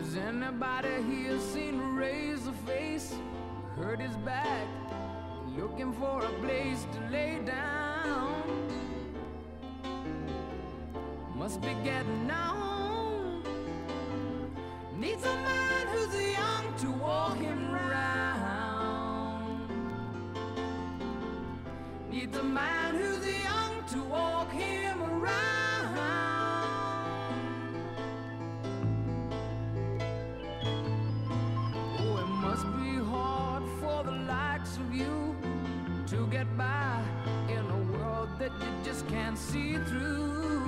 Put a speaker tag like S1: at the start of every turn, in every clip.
S1: Has anybody here seen Razorface? Hurt his back, looking for a place to lay down. Must be getting on. Needs a man who's young to walk him around. Needs a man who's young to walk him around. Oh, it must be hard for the likes of you to get by in a world that you just can't see through.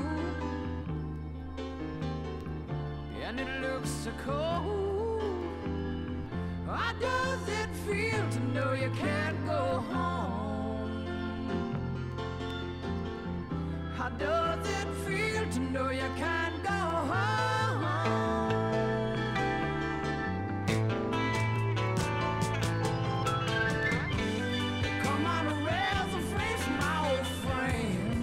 S1: And it looks so cold. How does it feel to know you can't go home? How does it feel to know you can't go home? Come on, Razorface, my old friend.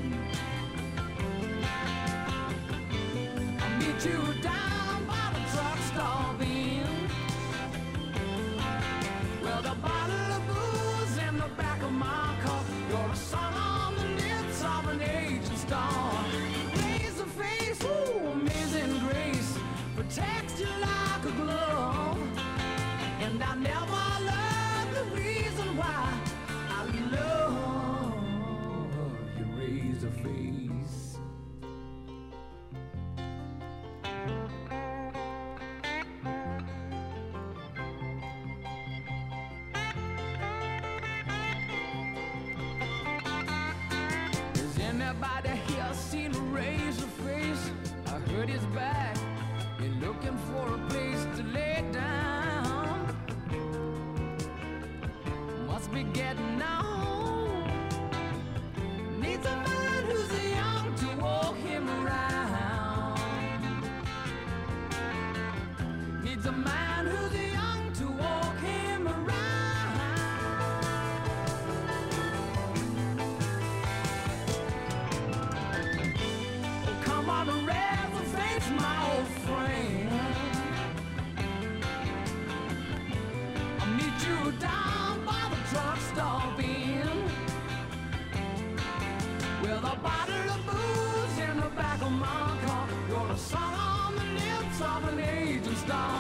S1: I'll meet you down by the truck stop in. Well, the bottle of booze in the back of my car. You're a son on the lips of an aging star. Razorface, ooh, amazing grace, protects you like a glove. And I never learned the reason why I love you, Razorface. Has anybody here seen Razorface? I heard his back, you're looking for a place to lay down. Must be getting on. Needs a man who's young to walk him around. Needs a man who's young to walk him around. Oh, come on, Razorface, my old friend. I'll meet you down by the truck stop in. With a bottle of booze in the back of my car. You're a song on the lips of an aging star.